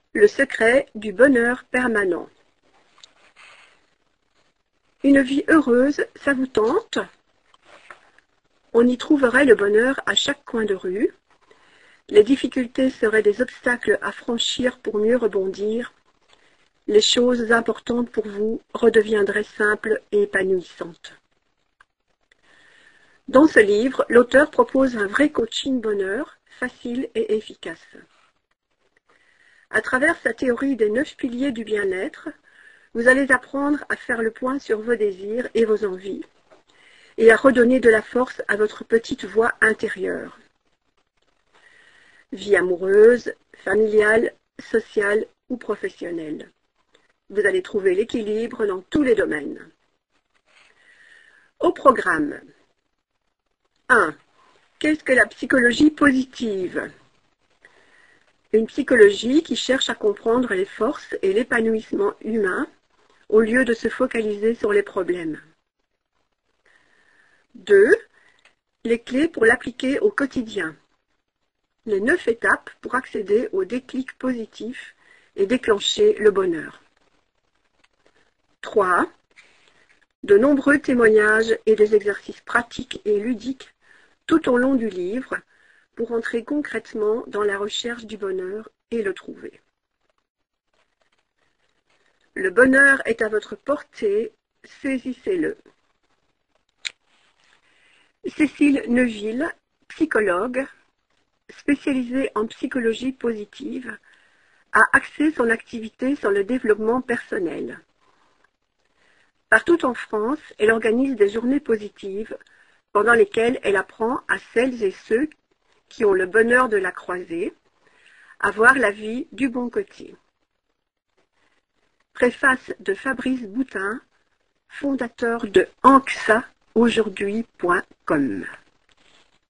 Le secret du bonheur permanent. Une vie heureuse, ça vous tente? On y trouverait le bonheur à chaque coin de rue. Les difficultés seraient des obstacles à franchir pour mieux rebondir. Les choses importantes pour vous redeviendraient simples et épanouissantes. Dans ce livre, l'auteur propose un vrai coaching bonheur, facile et efficace. À travers sa théorie des 9 piliers du bien-être, vous allez apprendre à faire le point sur vos désirs et vos envies, et à redonner de la force à votre petite voix intérieure. Vie amoureuse, familiale, sociale ou professionnelle. Vous allez trouver l'équilibre dans tous les domaines. Au programme. 1. Qu'est-ce que la psychologie positive? Une psychologie qui cherche à comprendre les forces et l'épanouissement humain au lieu de se focaliser sur les problèmes. 2. Les clés pour l'appliquer au quotidien. Les 9 étapes pour accéder au déclic positif et déclencher le bonheur. 3. De nombreux témoignages et des exercices pratiques et ludiques tout au long du livre pour entrer concrètement dans la recherche du bonheur et le trouver. Le bonheur est à votre portée, saisissez-le. Cécile Neuville, psychologue, spécialisée en psychologie positive, a axé son activité sur le développement personnel. Partout en France, elle organise des journées positives pendant lesquelles elle apprend à celles et ceux qui ont le bonheur de la croiser à voir la vie du bon côté. Préface de Fabrice Boutin, fondateur de anxaaujourd'hui.com.